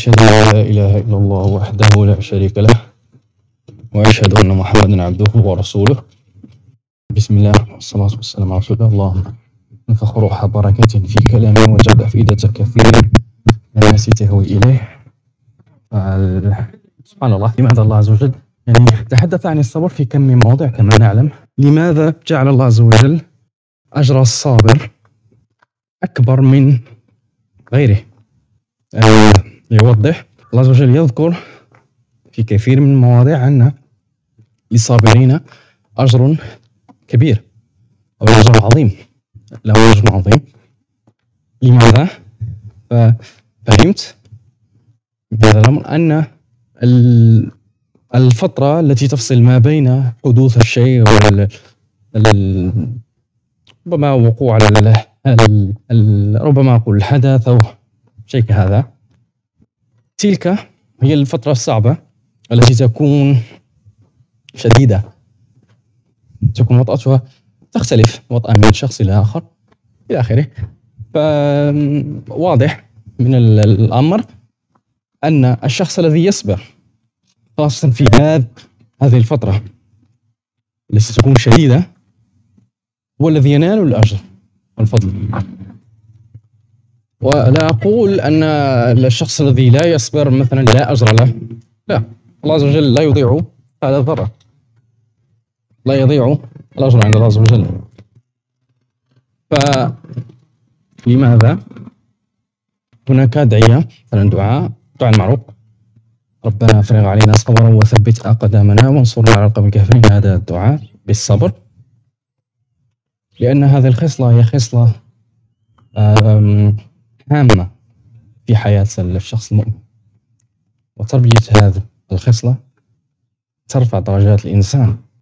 أشهد أن لا إله إلا الله وحده لا شريك له وأشهد أن محمدا عبده ورسوله. بسم الله والصلاة والسلام على رسول الله. اللهم انفخ روح بركة في كلامي وجعل أفئدة كثير من الناس تهوي إليه. سبحان الله، لماذا الله عز وجل يعني تحدث عن الصبر في كم من موضع كما نعلم؟ لماذا جعل الله عز وجل أجر الصابر أكبر من غيره؟ يوضح الله عز وجل يذكر في كثير من المواضيع أن للصابرين أجر كبير أو أجر عظيم، له أجر عظيم. لماذا؟ فهمت بهذا الأمر أن الفترة التي تفصل ما بين حدوث الشيء ربما وقوع ربما أقول الحدث أو شيء كهذا، تلك هي الفترة الصعبة التي تكون شديدة، تكون وطأتها تختلف وطأ من شخص إلى آخر إلى آخره. فواضح من الأمر أن الشخص الذي يصبر خاصة في هذه الفترة التي تكون شديدة هو الذي ينال الأجر والفضل. ولا أقول أن الشخص الذي لا يصبر مثلا لا أجر له، لا، الله عز وجل لا يضيع هذا الذرة، لا يضيع الأجر عند الله عز وجل. فلماذا هناك أدعية مثلا دعاء المعروف، ربنا افرغ علينا صبرا وثبت أقدامنا وانصرنا على القوم الكافرين، هذا الدعاء بالصبر، لأن هذه الخصلة هي خصلة هامة في حياة الشخص المؤمن، وتربية هذه الخصلة ترفع درجات الإنسان